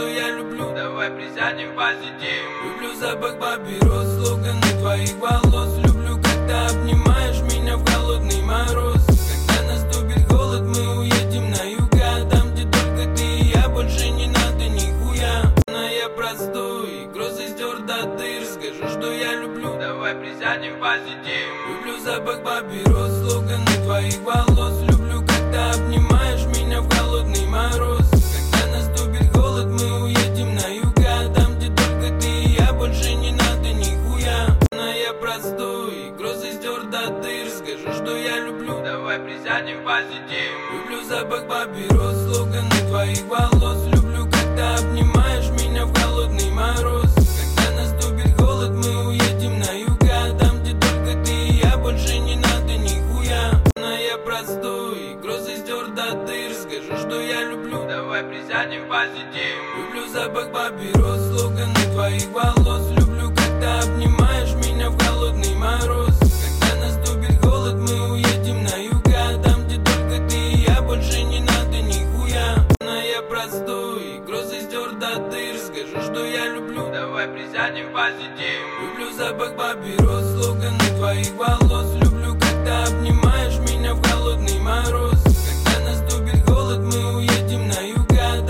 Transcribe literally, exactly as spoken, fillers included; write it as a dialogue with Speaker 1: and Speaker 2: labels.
Speaker 1: что я люблю. Давай присядем позитив. Люблю запах папирос, локоны твоих волос. Люблю, когда обнимаешь меня в холодный мороз. Когда наступит холод, мы уедем на юга. Там, где только ты и я, больше не надо нихуя. Но я простой, грозы стер до дыр. Скажу, что я люблю. Давай присядем позитив. Люблю запах папирос, локоны твоих волос. Люблю, когда обнимаешь меня в холодный мороз. Когда наступит холод, мы уедем на юга. Там, где только ты и я, больше не надо нихуя. Но я простой, грозы стер до дыр. Скажу, что я люблю. Давай присядем позитив. Люблю запах папирос, локоны твоих волос. Люблю, когда обнимаешь меня в холодный мороз. Когда наступит холод, мы уедем на юга. Там, где только ты и я, больше не надо нихуя. Но я простой, грозы стер до дыр. Скажу, что я люблю. Давай присядем позитив. Люблю запах папирос, локоны твоих волос. Люблю, когда обнимаешь меня в холодный мороз. Когда наступит холод, мы уедем на юга. Там, где только ты и я, больше не надо нихуя. Но я простой, грозы стер до дыр. Скажу, что я люблю. Давай присядем позитив. Люблю запах папирос, локоны твоих волос.